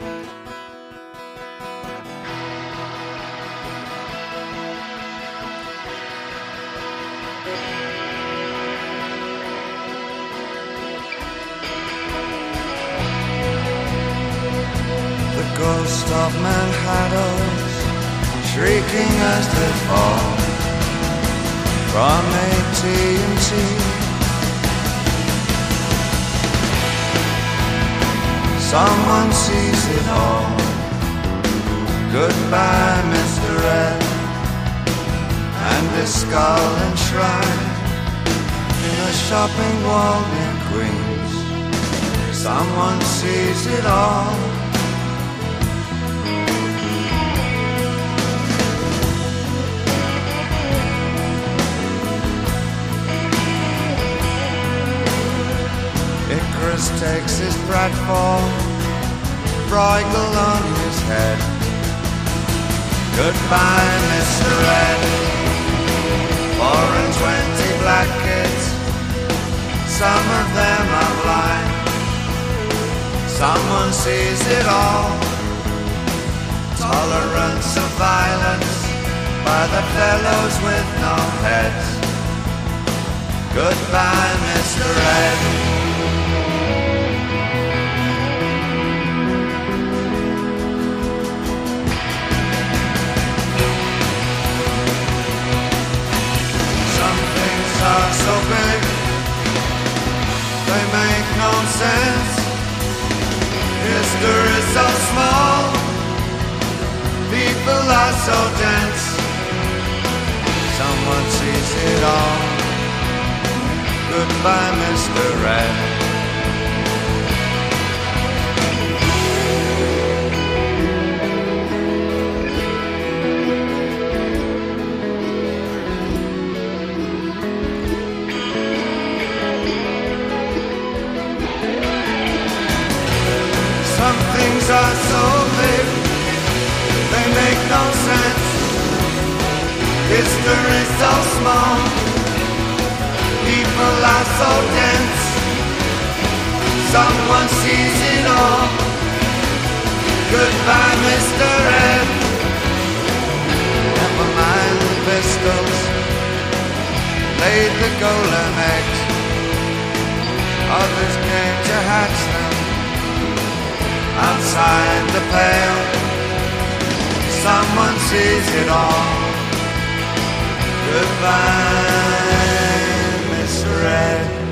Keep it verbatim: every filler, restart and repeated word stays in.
The ghost of Manhattan's shrieking as they fall from A T and T. Someone sees it all. Goodbye, Mister Ed, and his skull enshrined in a shopping wall in Queens. Someone sees it all. Icarus takes his pratfall, Bruegel on his head. Goodbye, Mister Ed. Four and twenty black kids, some of them are blind. Someone sees it all. Tolerance of violence by the fellows with no heads. Goodbye, Mister Ed. Are so big, they make no sense. History is so small, people are so dense. Someone sees it all. Goodbye, Mister Red. Some things are so big, they make no sense. History so small, people are so dense. Someone sees it all. Goodbye, Mister Ed. Never mind the pistols, laid the golden eggs. Others came to hatch them outside the pale. Someone sees it all. Goodbye, Miss Red.